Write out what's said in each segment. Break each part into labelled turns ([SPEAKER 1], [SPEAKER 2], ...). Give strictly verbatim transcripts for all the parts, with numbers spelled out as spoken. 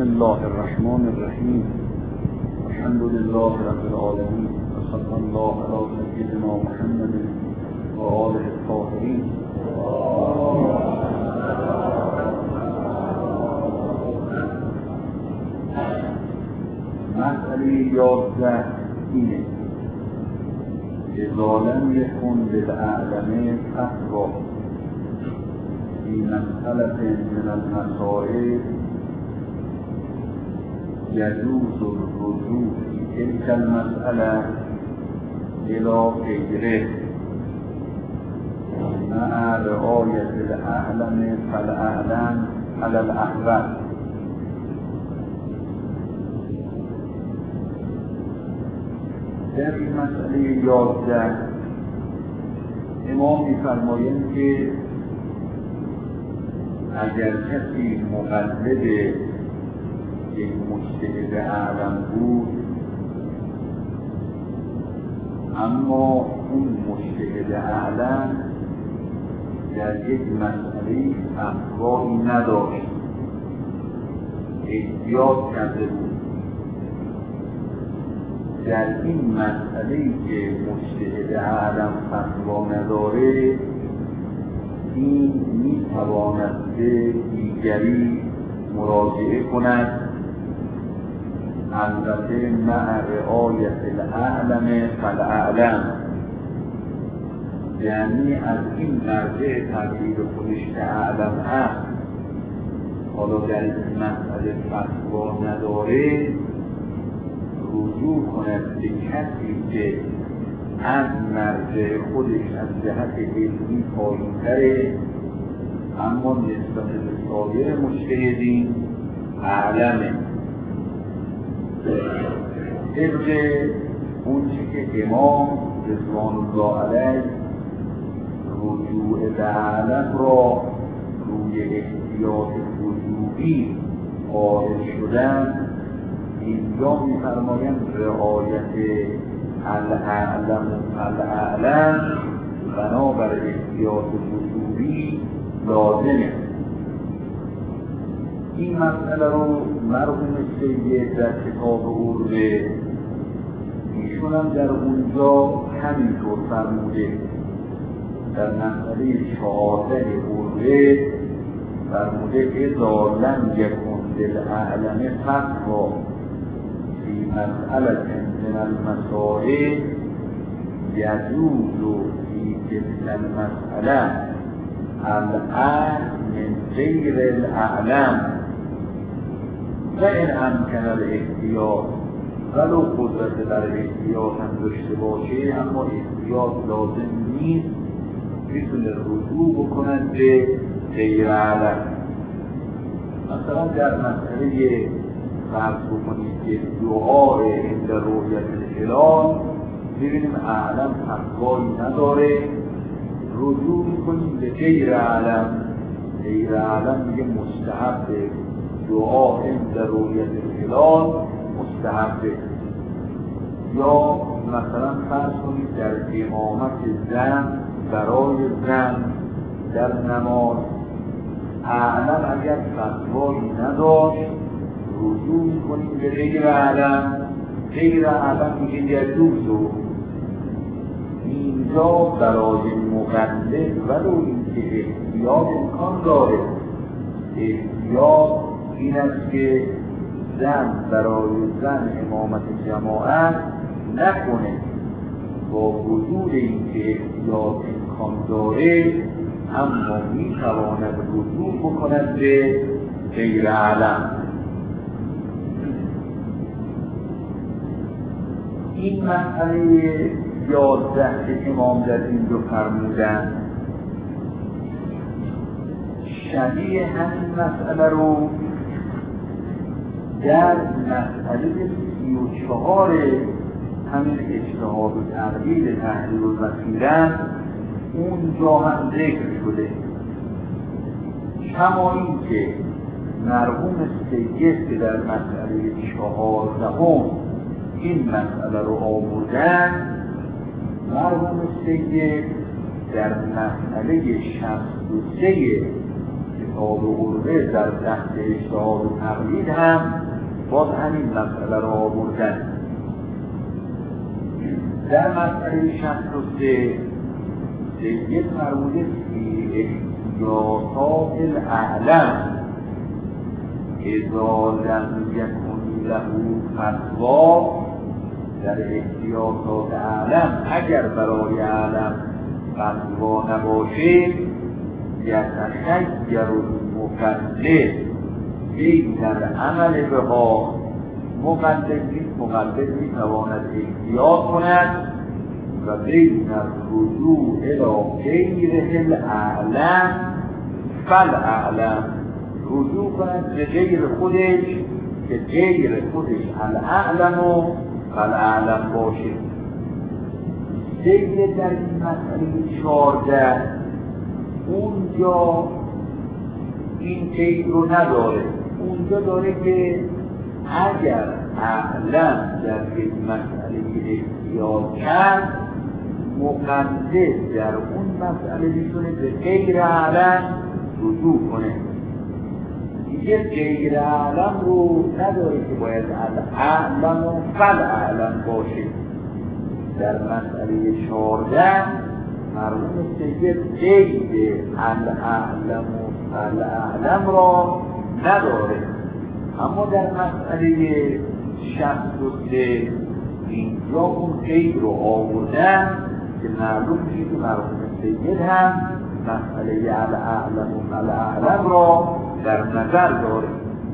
[SPEAKER 1] بسم الله الرحمن الرحیم. الحمد لله رب العالمین و صلی الله علی سیدنا محمد و آله الطاهرین. مسئله یازده اینه: اذا لم یکن للأعلم فتوی فی مسئله من المسائل يجوز الرجوع في تلك المسألة إلى غيره مع رعاية الأعلم فالأعلم على الأحوال. در این مسئله یازده امام می‌فرمایند که اگر کسی مقلد یک مجتهد اعلم بود، اما اون مجتهد اعلم در یک مسئله فتوایی نداشت، احتیاط کرده بود، در این مسئله‌ای که مجتهد اعلم فتوا نداره، این میتواند به دیگری مراجعه کند، البته مع رعایت الاعلم فالاعلم، یعنی از این مرجع تقدیر خودش که اعلم هست، حالا در این مسئله فتوا نداره، رجوع کند به کسی که از مرجع خودش از جهت علمی پایین‌تره، اما نسبت به سایر مجتهدین اعلمه. طبق اون چی که امام رضوان الله علیه رجوع به اعلم را روی احتیاط وجوبی قائل شدن، اینجا می‌فرمایند رعایت الاعلم الاعلم بنابر احتیاط وجوبی لازمه. این مسئله رو مرحوم سید در کتاب عروه ایشون هم در اونجا همینطور فرموده. در مسئله چهارده عروه فرموده اذا لم یکن للأعلم فتوی فی مسئله من المسائل یجوز فی تلک المسئله العهد من غیر الاعلم و این امکن الاحتیاط، ولو قدرت در احتیاط هم داشته باشه، اما احتیاط لازم نیست، میتونه رجوع بکنند به غیر اعلم. مثلا در مسئله فرض بکنید که دعای عند رؤیت الهلال ببینیم اعلم فتوایی نداره، رجوع میکنیم به غیر اعلم. غیر اعلم میگه مستحبه، دعا عند رؤیت الهلال مستحبه. یا مثلا فرض کنید در امامت زن برای زن در نماز اعلم اگر فتوایی نداشت، رجوع میکنیم به غیر اعلم. غیر اعلم میگه یجوز. اینجا برای مقلد ولو اینکه احتیاط امکان داره، احتیاط این است که زن برای زن امامت جماعت نکنه، با وجود اینکه احتیاط امکان داره، اما میتواند رجوع بکند به غیر اعلم. این مسئله یازده که امام در این دو فرمودن شبیه همین مسئله رو در مسئله سی و چهار همین اجتهاد و تقلید تحریر الوسیله اونجا هم ذکر شده. کما این که مرحوم سید که در مسئله چهاردهم این مسئله رو آوردن، مرحوم سید در مسئله شصت و سه اجتهاد و عرفه در تحت اجتهاد و تقلید هم باز همین مسئله را آوردن. در مسئله شصت و سه سید فرموده فی احتیاطات الاعلم اذا لم یکن له فتوا، در احتیاطات اعلم اگر برای اعلم فتوا نباشه یتخیر المقلد بین العمل بها، مقلد مقلد میتواند احتیاط کند و بین الرجوع الی غیره الاعلم فالاعلم، رجوع کند به غیر خودش که غیر خودش الاعلم و فالاعلم باشه. سید در این مسئله چهارده اونجا این قید رو نداره، اونجا داره که اگر اعلم در یک مسئله احتیاط کرد مقلد در اون مسئله میتونه به غیر اعلم رجوع کنه. دیگه غیر اعلم رو نداره که باید اعلم و فالاعلم باشه. در مسئله چهارده مرحوم سید قید الاعلم و فالاعلم را نداره، اما در مسئله شصت و سه اینجا اون قید رو آوردن که معلوم میشه که مرحوم سید هم مسئله الاعلم و فالاعلم را در نظر داره.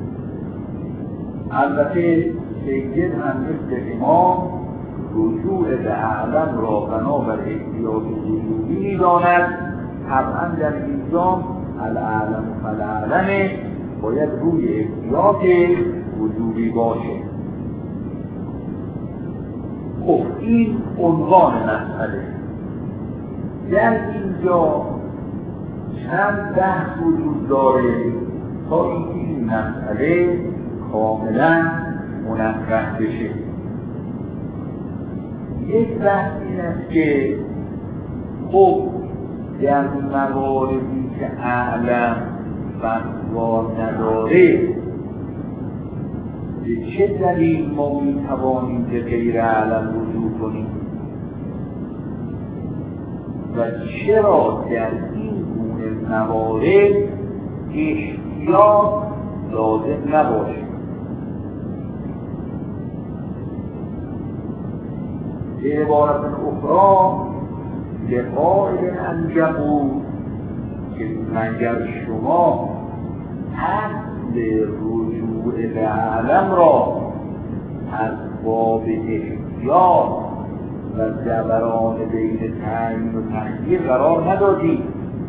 [SPEAKER 1] البته سید هم مثل امام رجوع به اعلم را بنابر احتیاط وجودی می‌داند. طبعا در اینجا الاعلم و فالاعلم باید روی احتیاط وجودی باشه. خب این عنوان مسئله. در اینجا چند بحث وجود داره تا اینکه این مسئله کاملا منفرد بشه. یک بحث این است که خب در مواردی که اعلم فتوا نداره به چه دلیل ما میتوانیم به غیر اعلم رجوع کنیم و چرا در این گونه موارد احتیاط لازم نباشه. به عبارت اخرى لقائل انجبو که مگر شما اصل رجوع به اعلم را از باب احتیاط و جبران بین تعیین و تخییر قرار ندادید.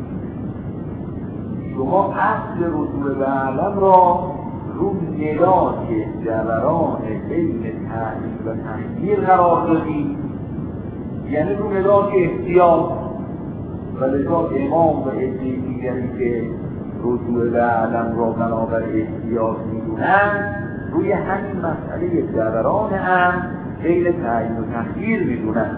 [SPEAKER 1] شما اصل رجوع به اعلم را رو ملاک جبران بین تعیین و تخییر قرار دادید، یعنی رو ملاک احتیاط. و لذا امام و عده دیگری که رجوع به اعلم را بنابر احتیاط میدونن روی همین مسئله جبران هم بین تعیین و تخییر میدونن.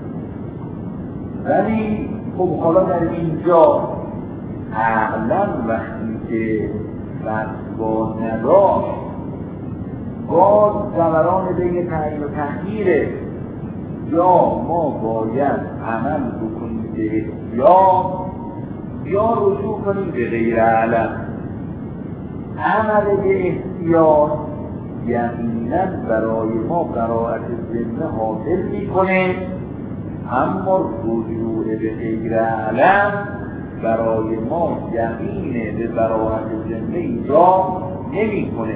[SPEAKER 1] ولی خب حالا در اینجا اعلم وقتی که فتوا نداشت باز جبران بین تعیین و تخییره، یا ما باید عمل بکنیم به احتیاط یا رجوع کنیم به غیر اعلم. عمل به احتیاط یقینا برای ما براءت ذمه حاصل میکنه، اما رجوع به غیر اعلم برای ما یقین به براءت ذمه ایجاد نمیکنه.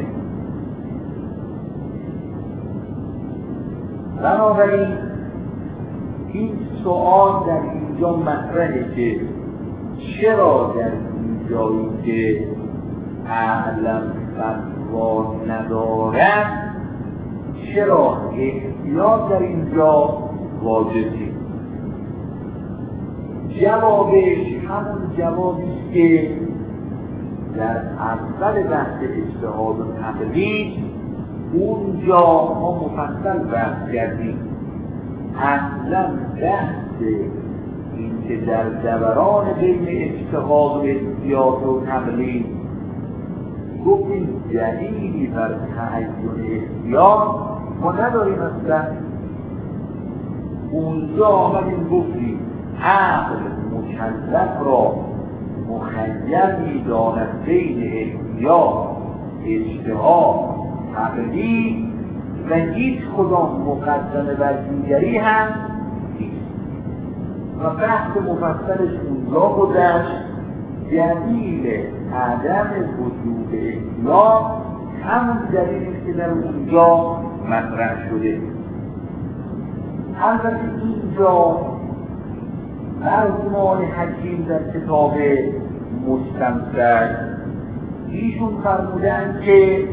[SPEAKER 1] بنابراین این سوال در اینجا مطرحه که چرا در این جایی که اعلم فتوا ندارد چرا احتیاط در اینجا واجبی؟ جوابش همون جوابی است که در اول بحث اجتهاد و تقلید اونجا ما مفصل بحث کردیم. اصلا بحث این که در دوران بین اجتهاد و احتیاط و تقلید گفتیم دلیلی بر تعین احتیاط ما نداریم اصلا. اونجا آمدیم گفتیم عقل مکلف را مخیر می‌داند بین احتیاط، اجتهاد، تقلید و هیچ کدام مقدمه بر دیگری هم نیست. و بحث مفصلش اونجا گذشت. دلیل عدم وجود احتیاط همون دلیلی که در اونجا مطرح شده. البته اینجا مرحوم حکیم در کتاب مستمسک ایشون فرمودن که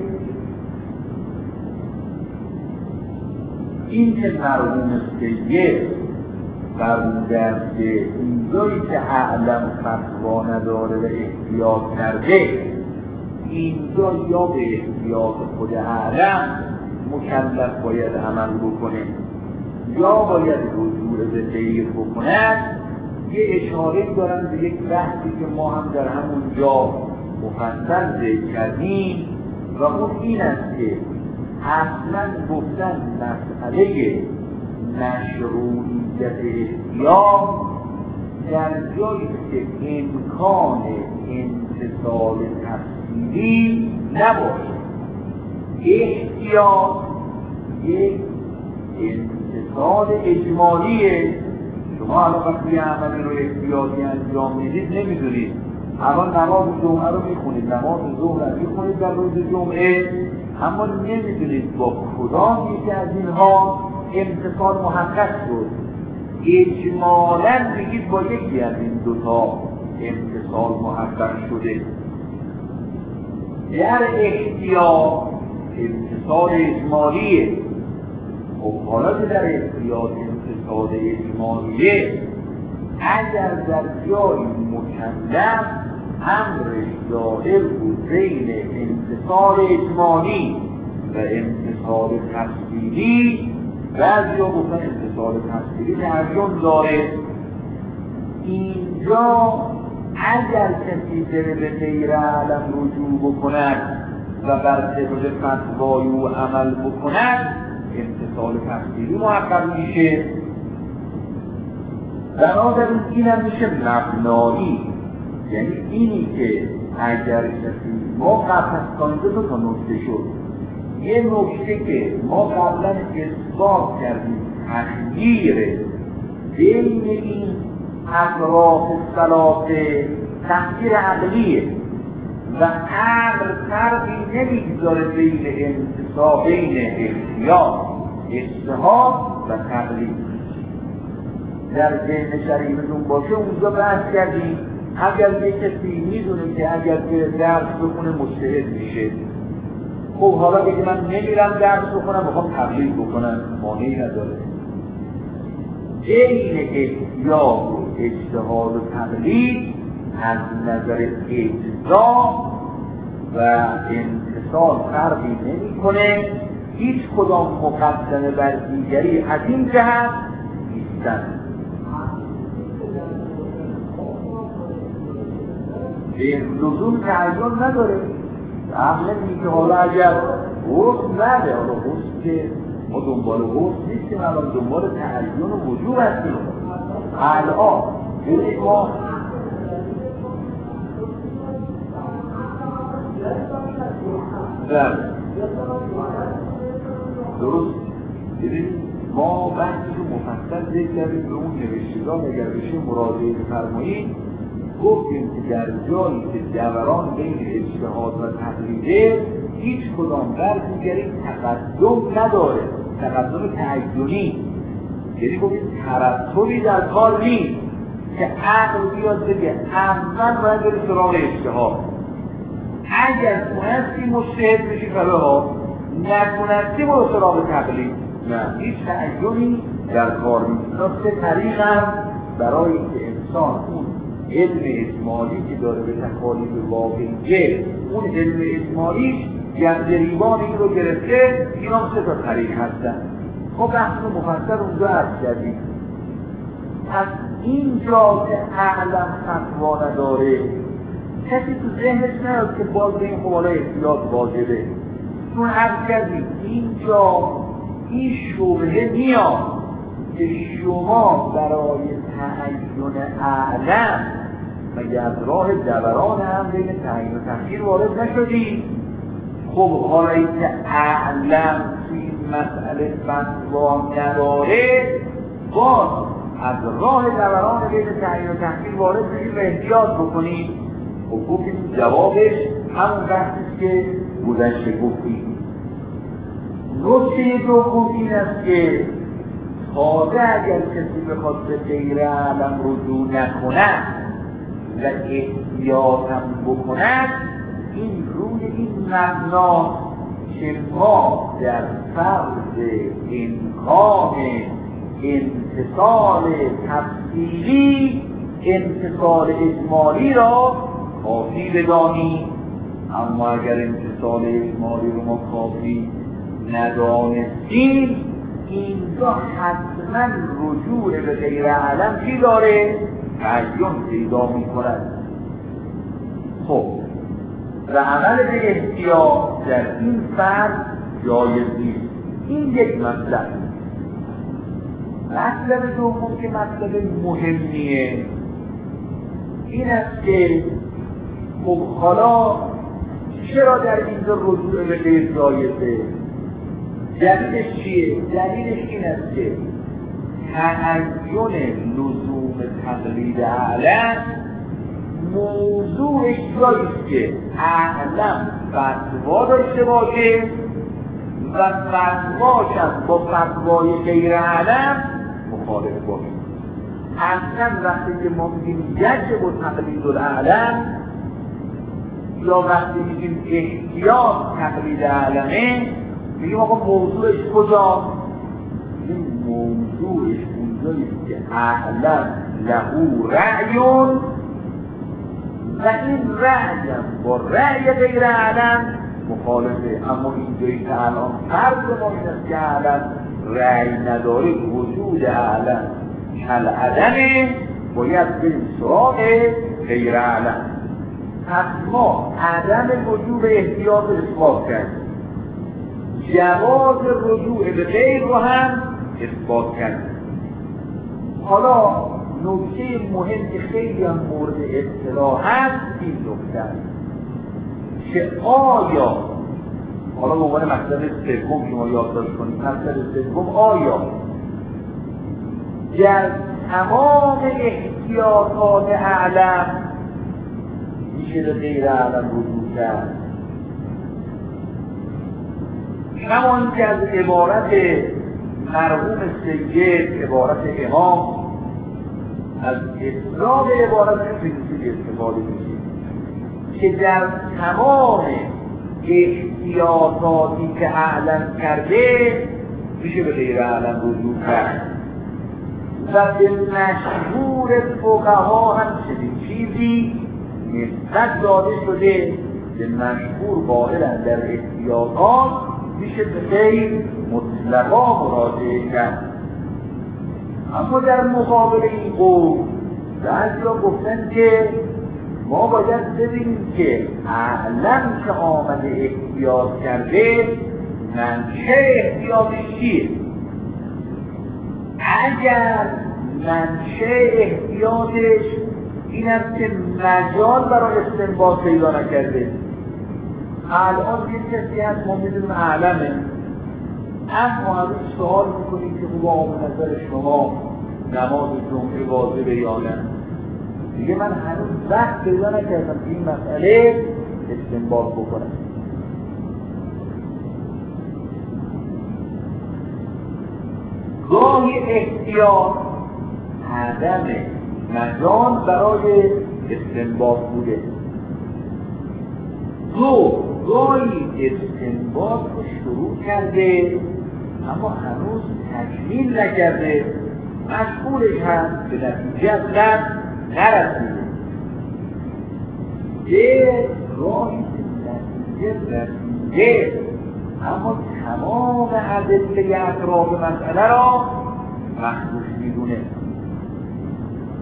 [SPEAKER 1] این که مرحوم سید فرمودن که اینجایی که عقلم فتوا نداره و احتیاط کرده، اینجا یا به احتیاط خود عقلم مکلف باید عمل بکنه یا باید رجوع به غیر بکنه. یه اشاره دارن به یک بحثی که ما هم در همون جا مفصل ذکر کردیم و اون این است که اصلا گفتن مسئله مشروعیت احتیاط در جایی که امکان انتصال تفصیلی نباشد. احتیاط یک انتصال اجمالیه. شما الان وقتی عملی رو احتیاطی انجام میدید نمیدونید الان نماز جمعه رو میخونید، نماز ظهر رو میخونید در روز جمعه، اما نمیدونید با کدام یکی از اینها امتصال محقق شد. اجمالاً بگید با یکی از این دوتا امتصال محقق شده. در احتیاط امتصال اجمالیه. خب حالا که در احتیاط امتصال اجمالیه، اگر در جایی مکلف امرش دائر بود بین امتصال اجمالی و امتصال تفصیلی، بعضی ها گفتن امتصال تفصیلی تعین داره. اینجا اگر کسی بره به غیر عالم رجوع بکند و بر طبق فتوای او عمل بکند، امتصال تفصیلی محقق میشه. بنابراین این هم میشه مبنایی، یعنی اینی که اگر کسی ما قبل از دو تا نکته شد. یه نکته که ما قبلا اثبات کردیم تخییر بین این اطراف ثلاثه تخییر عقلیه و امر فرقی نمیگذاره بین انتصاب بین احتیاط، اجتهاد و تقلید. در ذهن شریفتون باشه اونجا بحث کردیم اگر یک کسی میدونه که اگر به درس بخونه مجتهد میشه، خب حالا بگه من نمیرم درس بخونم میخوام تقلید بکنم، مانعی نداره. بین احتیاط و اجتهاد و تقلید از نظر اجزا و انتصال فرقی نمی کنه. هیچ کدام مقدمه بر دیگری از این جهت نیستن. به لزوم تعین نداره. عقل میگه حالا اگر حسن نده، حالا حسن که ما دنبال حسن نیستیم، الان دنبال تعین و وجوب هستیم. الان ببینید ما بله درست ببینید ما بحثی رو مفصل ذکر کردیم به اون نوشتگاه اگر بشه مراجعه بفرمایید. گفتیم که در جایی که دوران بین اجتهاد و تقلیده هیچ کدام بر دیگری تقدم نداره، تقدم تعینی، یعنی گفتیم ترتبی در کار نیست که عقل بیاد بگه اول باید بری سراغ اجتهاد، اگر تونستی مجتهد بشی فلاها، نتونستی برو سراغ تقلید. نه، هیچ تعینی در کار نیست. سه طریق هم برای اینکه انسان اون علم اجمالی که داره به تکالیف واقعیه، اون علم اجمالیش گردریبان این رو گرفته، اینا سه تا طریق هستن. خب بحث رو مفصل اونجا عرض کردیم. پس اینجا که اعلم فتوا نداره کسی تو ذهنش نیاد که باز به این خب احتیاط واجبه، چون عرض کردیم اینجا این شبهه میاد که شما برای تعین اعلم مگه از راه جبران هم بین تعیین و تخییر وارد نشدی؟ خب حالا این که اعلم توی این مسئله فتوا نداره باز از راه جبران بین تعیین و تخییر وارد نشید و احتیاط بکنید. خب گفتیم جوابش همون وقتی که گذشته گفتیم. نکته دوم این است که تازه اگر کسی بخواد به غیر اعلم رجوع نکند و احتیاط هم بکند این روی این مبنا که ما در فرض امکان انتصال تفصیلی انتصال اجمالی را کافی بدانیم، اما اگر انتصال اجمالی رو ما کافی ندانستیم اینجا حتما رجوع به غیر اعلم چی داره؟ تعین پیدا می کند. خب و عمل به احتیاط در این فرض جایز نیست. این یک مطلب. مطلب دوم که مطلب مهمیه این است که خب حالا چرا در اینجا رجوع به غیر جایزه؟ دلیلش چیه؟ دلیلش این است که تعین لزوم تقلید اعلم موضوعش جاییست که اعلم فتوا داشته باشه و فتواش هم با فتوای غیر اعلم مخالف باشه. اصلا وقتی که ما میگیم یجب و تقلید الاعلم یا وقتی میگیم احتیاط تقلید اعلمه میگیم آقا موضوعش کجا؟ این موضوعش اونجاییست که اعلم لهو رأیون و این رأی هم با رأی غیر اعلم مخالفه. اما اینجایی که الان فرض ما این است که اعلم رأی نداره وجود اعلم کل عدمه باید بریم سراغ غیر اعلم. پس ما عدم وجود احتیاط اثبات کردیم، جواز رجوع به غیر رو هم اثبات کردیم. حالا نکته مهم که خیلی هم مورد اطلاع هست این نکته که آیا حالا به عنوان مطلب سوم شما یادداشت کنید، مطلب سوم آیا در تمام احتیاطات اعلم میشه به غیر اعلم رجوع کرد؟ همان که از عبارت مرحوم سید عبارت امام از اطلاق عبارت پرینسیپی استفاده میشه که در تمام احتیاطاتی که اعلم کرده میشه به غیر اعلم رجوع کرد و به مشهور فقها هم چنین چیزی نسبت داده شده به مشهور قائلن در احتیاطات میشه به غیر مطلقا مراجعه کرد. اما در مقابل این قول بعضیا گفتن که ما باید ببینیم که اعلم که آمده احتیاط کرده منشه احتیاطش چیه؟ اگر منشه احتیاطش این است که مجال برای استنباط پیدا نکرده. الان یک کسی هست ما میدونیم اعلمه، اما هنوز سوال میکنیم که خوب آقا به نظر شما نماز جمعه واجبه یا نه؟ دیگه من هنوز وقت پیدا نکردم که این مسئله استنباط بکنم. گاهی احتیاط عدم مجال برای استنباط بوده، دو گاهی استنباط رو شروع کرده اما هنوز تکمیل نکرده، مشغولش هست به نتیجه از لب نرسیده. یه راهی که نتیجه رسیده اما تمام ادله اطراف مسئله را مخدوش میدونه.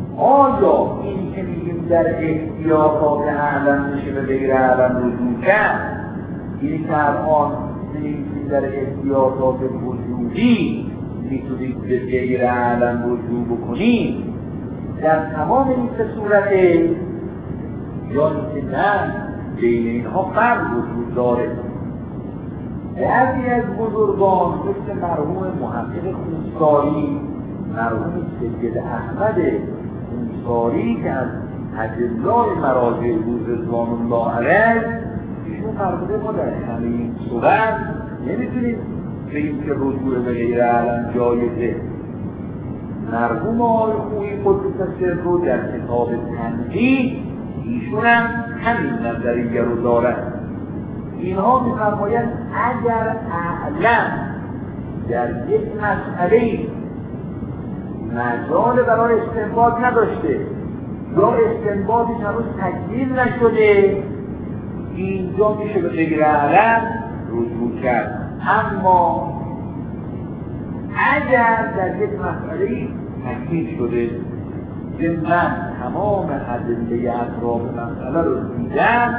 [SPEAKER 1] آیا این که میگیم در احتیاطات اعلم میشه به غیر اعلم رجوع کرد، این که الان میگیم در احتیاطات وجودی میتونید به غیر اعلم رجوع بکنید در تمام این سه صورته، یا اینکه نه بین اینها فرق وجود داره؟ بعضی از بزرگان مثل مرحوم محقق خونساری، مرحوم سید احمد خونساری که از اجلای مراجع بود رضوان الله علیه، ایشون فرموده ما در همه این صورت نمیتونیم به این که رجوع به غیر اعلم جایزه. مرحوم آقای خویی قدس سره در کتاب تنقیح ایشون هم همین نظریه رو دارد. اینها می‌فرمایند اگر اعلم در یک مسئله مجال برای استنباط نداشته یا استنباطش هنوز تکمیل نشده، اینجا میشه به غیر اعلم رجوع کرد. اما اگر در یک مسئله تکمیل شده که من تمام ادله اطراف مسئله رو دیدم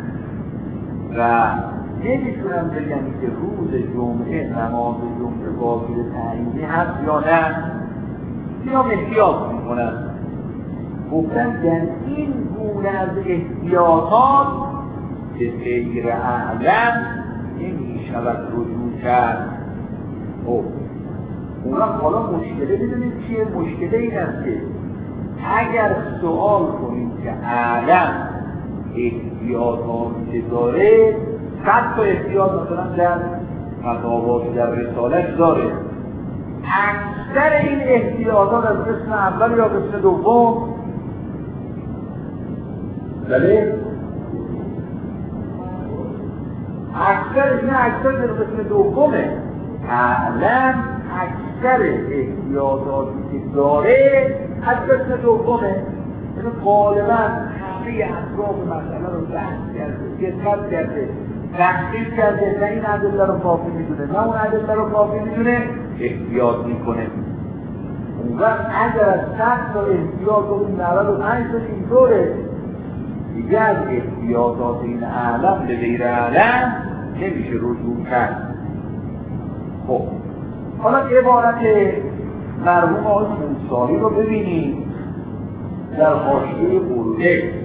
[SPEAKER 1] و نمیتونم بگم که روز جمعه نماز جمعه واجب تعیینی هست یا نه، یا احتیاط میکنم. گفتم در این گونه از احتیاطات به غیر اعلم نمیشود رجوع کرد. خب اونا حالا مشکله بدونید چیه؟ مشکله این است که اگر سوال کنیم که اعلم احتیاطاتی که داره، صد تا احتیاط مثلا در فتاوی در رساله‌اش داره، اکثر این احتیاطات از قسم اول یا قسم دوم بله اکثر این اکثر در قسم دومه. اعلم اکثر احتیاطاتی که داره از قسم دومه، یعنی غالبا همه اطراف مسئله رو بحث کرده، دقت کرده، تحقیق کرده، نه این ادله رو کافی میدونه نه اون ادله رو کافی میدونه، احتیاط میکنه. اون وقت اگر از صد تا احتیاط اون نود و پنج تا اینطوره، دیگه از احتیاطات این اعلم به غیر اعلم نمیشه رجوع کرد. خب حالا عبارت مرحوم آقای خونساری رو ببینید در حاشیه برده.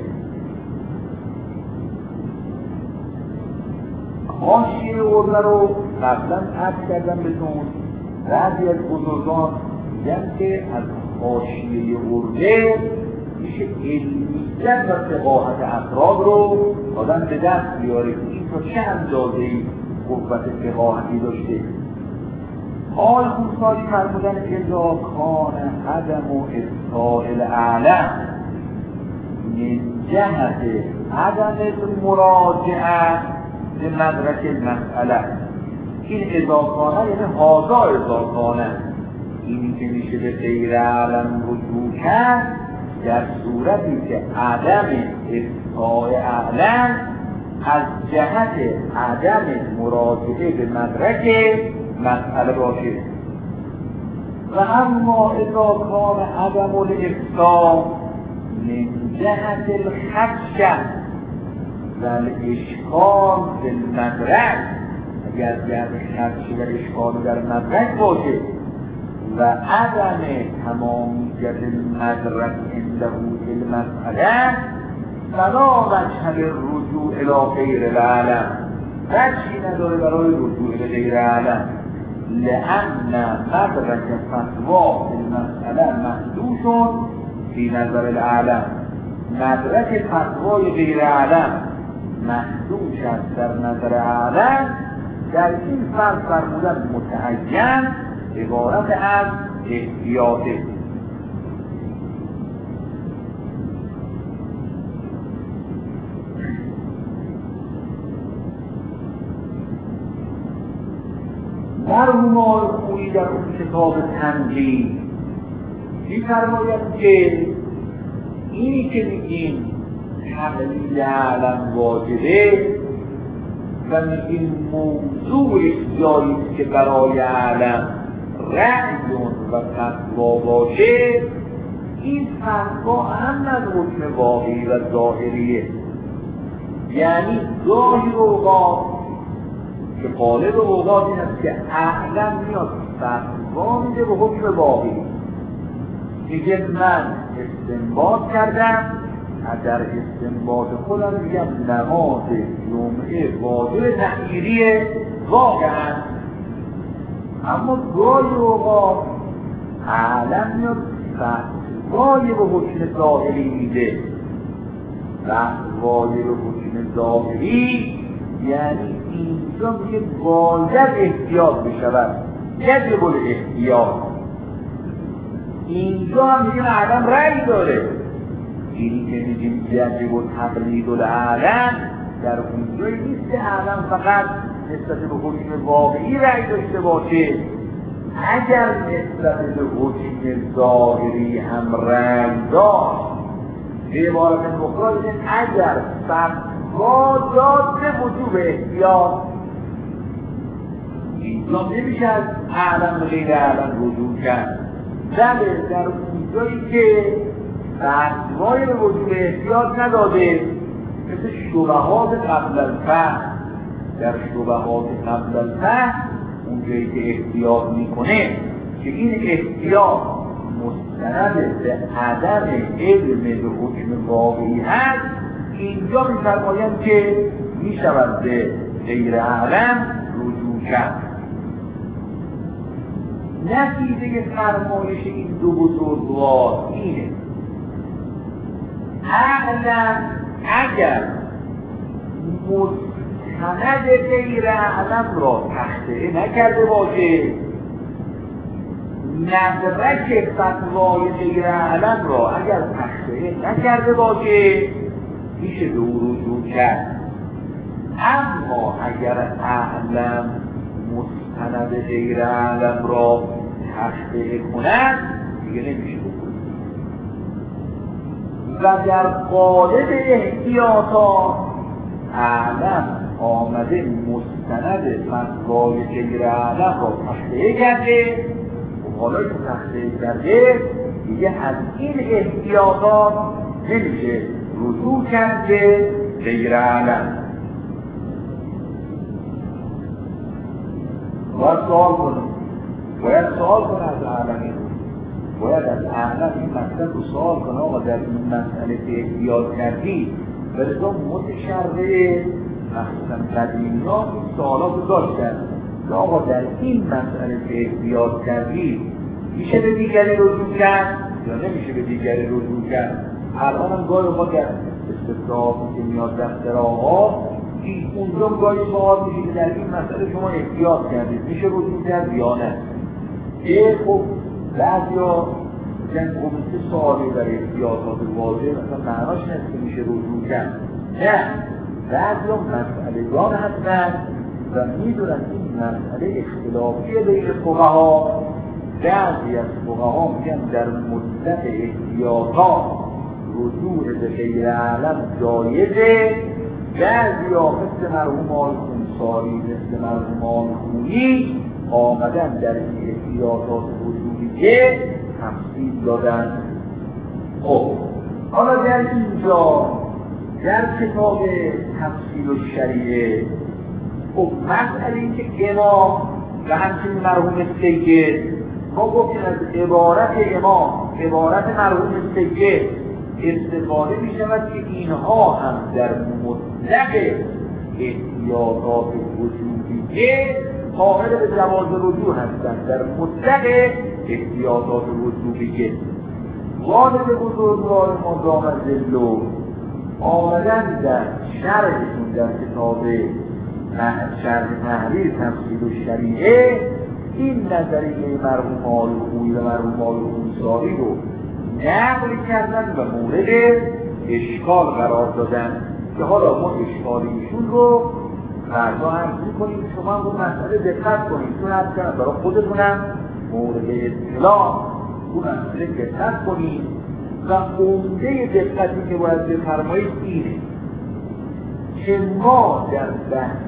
[SPEAKER 1] حاشیه برده رو قبلا عرض کردم بهتون، بعضی از بزرگان میگن که از حاشیه برده میشه علمیت و فقاهت افراد رو آدم به دست بیاره که این تا چه اندازه‌ای قوت فقاهتی داشته. آقای خونساری فرمودن اذا کان عدم و اطلاع الاعلم من جهت عدم مراجعه به مدرک المسئله، این اذا کانه یعنی هذا اذا کانه، اینی که میشه به غیر اعلم رجوع کرد در صورتی که عدم اطلاع اعلم از جهت عدم مراجعه به مدرک مسئله باشه. و اما اذا کان عدم الافتاء من جهت الخدشه و الاشکال در مدرک، اگر جهت خدشه و اشکال در مدرک باشه و عدم تمامیت المدرک عنده المسئله فلا وجه للرجوع الی غیر الاعلم، وجهی نداره برای رجوع به غیر اعلم، لأن مدرک فتوا المسئله محدود فی نظر الاعلم، مدرک فتوای غیر اعلم محدود است در نظر اعلم. در این فرق فرمودن متعین عبارت از احتیاطه. مرحوم آقای خویی در اون کتاب تنقیح می‌فرماید که اینی که میگیم تقلید اعلم واجبه و میگیم موضوع جایی که برای اعلم رأی و فتوا باشه، این فرقا هم از حکم واقعی و ظاهریه. یعنی ظاهر اوقات که قالب اوقات این است که عقلا میاد فتوا میده به حکم واقعی، میگه من استنباط کردم، در استنباط خودم میگم نماز جمعه واجب تحریریه واقعا. اما گاهی اوقات عقلا میاد فتوای به حکم ظاهری میده. فتوای به حکم ظاهری یعنی اینجا میگه باید احتیاط بشود، یجب الاحتیاط. اینجا هم میگه عالم رأی داره. اینی که میگیم یجب تقلید العالم در اونجایی نیست که عالم فقط نسبت به حکم واقعی رأی داشته باشه. اگر نسبت به حکم ظاهری هم رأی داشت، به عبارت مخرج اگر فتوا داد به وجوب احتیاط، اینجا نمیشه از عالم غیر عالم رجوع کرد. بله در اونجایی که فتوای به وجوب احتیاط نداده، مثل شبهات قبل الفهم، در شبهات قبل الفهم اونجایی که احتیاط میکنه که این احتیاط مستند به عدم علم به حکم واقعی هست، اینجا می‌فرمایند که میشود به غیر عالم رجوع کرد. نتیجه فرمایش این دو بزرگوار اینه: عقلا اگر مستند غیر عالم را تخطئه نکرده باشه، مدرک فتوای غیر عالم را اگر تخطئه نکرده باشه، میشه به او رجوع کرد. اما اگر عالم مستند غیر عالم را تخطئه کند، دیگه نمیشه بکنه. و در قالب احتیاطات عالم آمده مستند فتوای غیر عالم را تخطئه کرده، و حالا که تخطئه کرده دیگه از این احتیاطات نمیشه رجوع کرده غیر عالم. باید سوال کنم، باید سوال کنم از عالمی، باید از عالم این مطلب رو سوال کنم. آقا در این مسئله که احتیاط کردی، ولی تو متشرع مخصوصا قدیمی ها این سوالات رو داشتن که آقا در این مسئله که احتیاط کردی میشه به دیگری رجوع کرد یا نمیشه به دیگری رجوع کرد. الان هم گاهی ما در استفراغی که میاد دفتر آقا اونجا گاهی سوال میشه که در این مسئله شما احتیاط کردید میشه رجوع کرد یا نه. ای خب بعضی ها میگن خب چه سوالی در احتیاطات واضح مثلا معناش نیست که میشه رجوع کرد. نه، بعضی ها مسئله‌گان هستن و میدونن این مسئله اختلافی بین فقها. بعضی از فقها میگن در مطلق احتیاطات رجوع به غیر عالم جایزه. بعضی ها مثل مرحوم آقای خونساری، مثل مرحوم آقای خونی آمدن در این احتیاطات رجوعیه تفصیل دادن. خب حالا در اینجا در کتاب تفصیل الشریعه خب مسئله این که امام و همچنین مرحوم سید ما گفتیم از عبارت امام، عبارت مرحوم سید استفاده می شود که اینها هم در مطلق احتیاطات وجودیه قائل به جواز رجوع هستند. در مطلق احتیاطات وجودیه والد بزرگوار ما دام ذلو آمدن در شرحشون در کتاب شرح تحریر تفصیل الشریعه این نظریه مرحوم آقای خویی و مرحوم آقای خونساری رو نقل کردن و مورد اشکال قرار دادن که حالا ما اشکالیشون رو فردا عرض می‌کنیم. شما هم رو مسئله دقت کنید، چون عرض کردم برای خودتونم مورد اطلاع اون مسئله دقت کنید و عمده دقتی که باید بفرمایید اینه که ما در بحث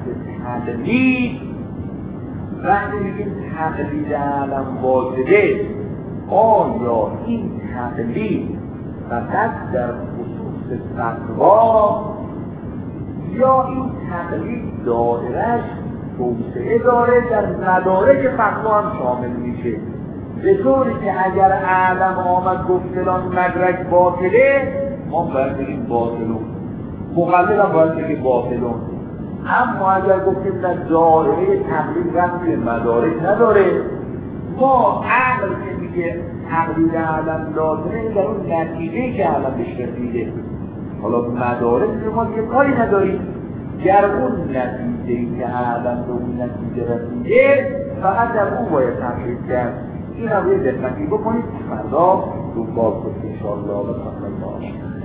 [SPEAKER 1] تقلید وقتی میگیم تقلید عالم واجبه آیا این تقلید فقط در خصوص فتوا یا این تقلید دایرش توسعه داره در مدارک فتوا هم شامل میشه، به طوری که اگر اعلم آمد گفت فلان مدرک باطله ما باید بگیم باطلون، مقلد هم باید بگیم باطلون. اما اگر گفتیم در دایره تقلید رفتی مدارک نداره، ما عقل که میگه تقلید اعلم لازمه در اون نتیجه که اعلم بهش رسیده، حالا مدارک ما دیگه کاری نداریم. گر اون نتیجه که اعلم به اون نتیجه رسیده فقط در اون باید تقلید کرد. این رو یه دقتی بکنید فردا رو باز کنید انشاءالله و صلی الله